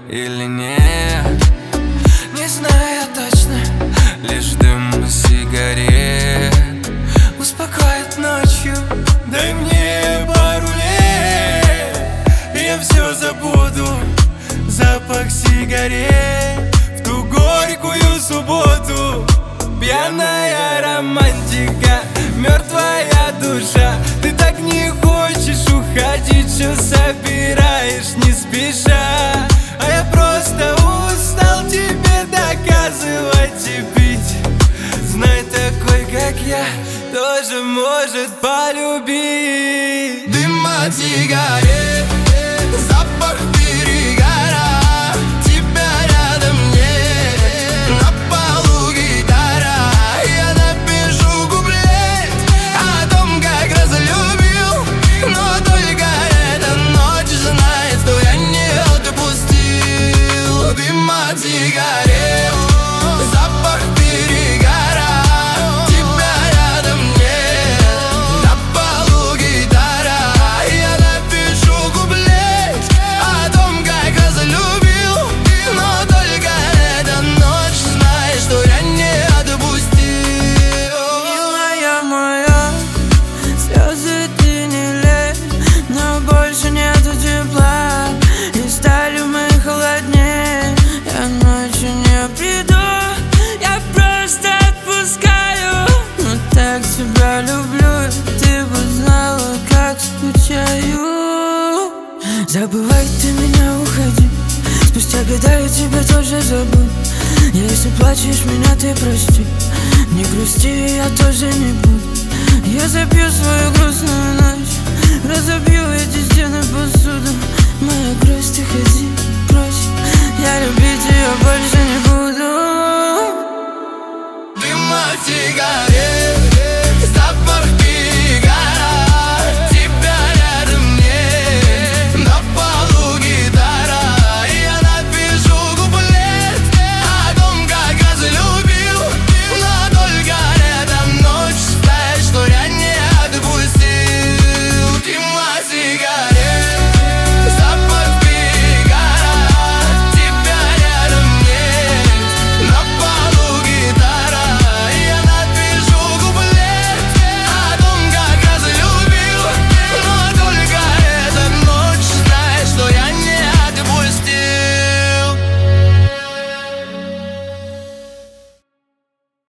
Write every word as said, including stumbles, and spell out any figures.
или нет. Не знаю точно, лишь дым сигарет успокоит ночью. Дай мне пару лет, и я все забуду. Запах сигарет в ту горькую субботу. Пьяная романтика, мертвая душа. Ты так не хочешь уходить, что собираешь не спеша. А я просто устал тебе доказывать и пить. Знай, такой как я тоже может полюбить. Дым от сигарет, запах перегара, тебя рядом нет, на полу гитара. Я напишу куплет о том, как разлюбил, но только эта ночь знает, что я не отпустил. Дым от сигарет, запах перегара, тебя рядом нет, на полу гитара. Я напишу куплет о том, как разлюбил, но только эта ночь знает, что я не отпустил. Милая моя, слезы ты не лей, но больше нету тепла, и стали мы холоднее. Я ночью не приду, я просто отпускаю. Но так тебя люблю, ты бы знала, как скучаю. Забывай ты меня, уходи, спустя года я тебя тоже забуду. Если плачешь меня, ты прости, не грусти, я тоже не буду. Я запью свою грустную ночь, разобью эти стены посуду. Моя грусть, уходи, прочь, я любить ее больше не буду. Дым от сигарет.